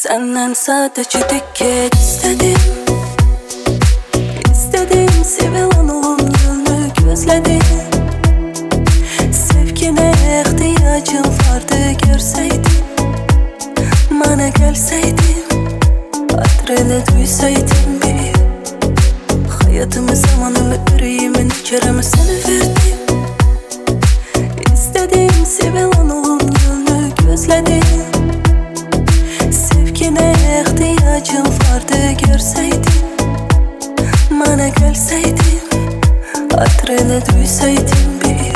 Senden sadece dikkat istedim. İstedim sevilen olan gönlü gözledim. Sevgine ihtiyacım vardı görseydin. Bana gelseydin, hatırını duysaydın bir. Hayatımı, zamanımı, yüreğimin keremi sana verdim. İstedim sevilen olan gönlü gözledim. Sevgine ihtiyacım vardı görseydin. Bana gelseydin, hatırını duysaydın bir.